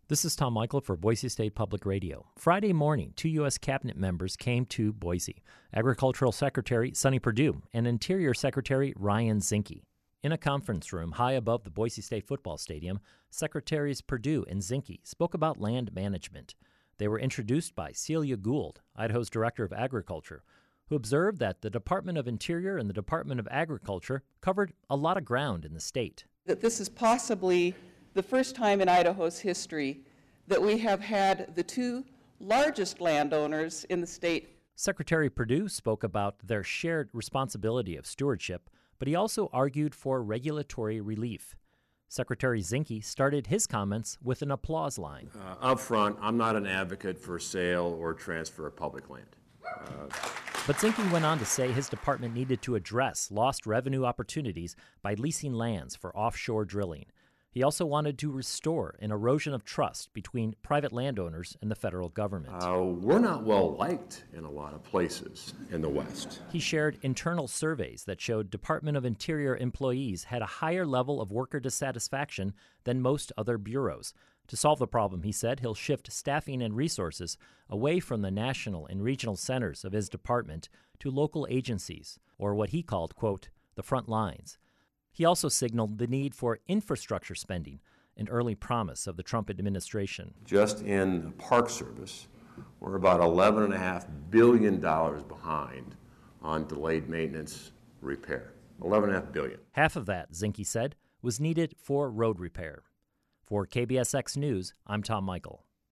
This is Tom Michael for Boise State Public Radio. Friday morning, 2 U.S. cabinet members came to Boise: Agricultural Secretary Sonny Perdue and Interior Secretary Ryan Zinke. In a conference room high above the Boise State football stadium, Secretaries Perdue and Zinke spoke about land management. They were introduced by Celia Gould, Idaho's Director of Agriculture, who observed that the Department of Interior and the Department of Agriculture covered a lot of ground in the state. That this is possibly the first time in Idaho's history that we have had the two largest landowners in the state. Secretary Perdue spoke about their shared responsibility of stewardship, but he also argued for regulatory relief. Secretary Zinke started his comments with an applause line. Up front, I'm not an advocate for sale or transfer of public land. But Zinke went on to say his department needed to address lost revenue opportunities by leasing lands for offshore drilling. He also wanted to restore an erosion of trust between private landowners and the federal government. We're not well liked in a lot of places in the West. He shared internal surveys that showed Department of Interior employees had a higher level of worker dissatisfaction than most other bureaus. To solve the problem, he said, he'll shift staffing and resources away from the national and regional centers of his department to local agencies, or what he called, quote, the front lines. He also signaled the need for infrastructure spending, an early promise of the Trump administration. Just in the Park Service, we're about $11.5 billion behind on delayed maintenance repair. $11.5 billion. Half of that, Zinke said, was needed for road repair. For KBSX News, I'm Tom Michael.